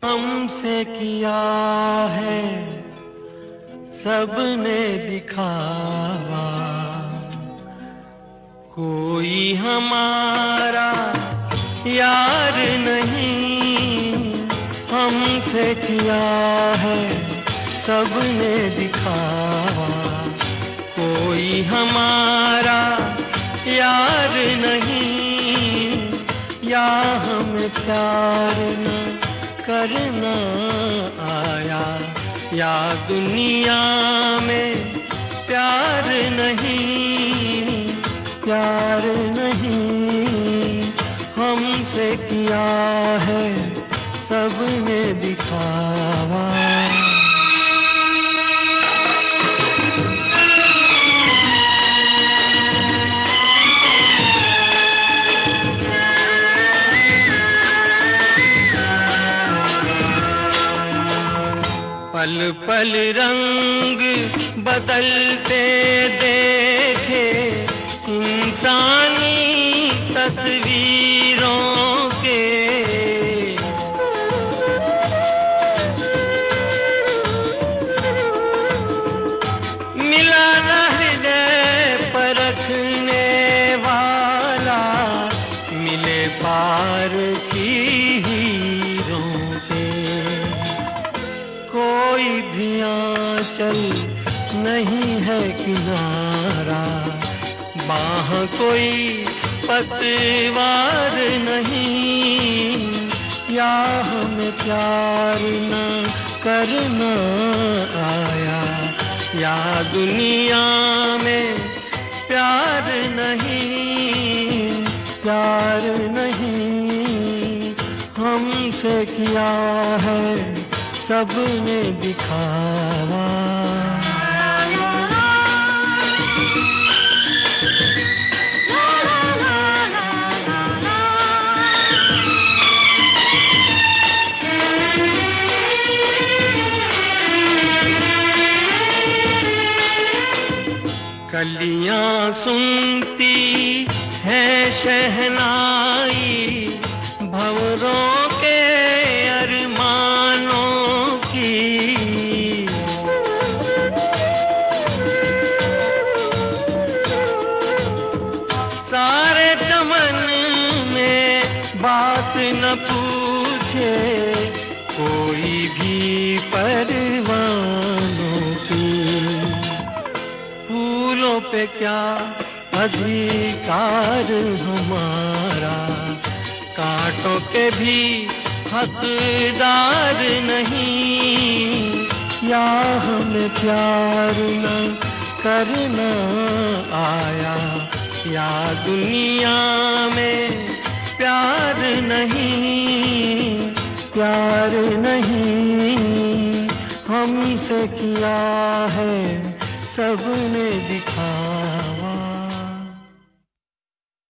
हमसे किया है सबने दिखावा, कोई हमारा यार नहीं। हमसे किया है सबने दिखावा, कोई हमारा यार नहीं। या हमें प्यार न करना आया, या दुनिया में प्यार नहीं, प्यार नहीं। हमसे किया है सबने दिखावा। पल पल रंग बदलते देखे इंसानी तस्वीरों के। मिला न हृदय परखने वाला, मिले पार की हीरों के। कोई भी आंचल नहीं है किनारा, बाह कोई पतवार नहीं। या हमें प्यार न करना आया, या दुनिया में प्यार नहीं, प्यार नहीं। हमसे किया है सबने दिखावा। कलियां सुनती है शहनाई भंवरों के अरमानों की। सारे चमन में बात न पूछे कोई भी परवानों की। फूलों पे क्या अधिकार हमारा, कांटों के भी हकदार नहीं। या हमें प्यार न करना आया, या दुनिया में प्यार नहीं, प्यार नहीं। हमसे किया है सबने दिखावा।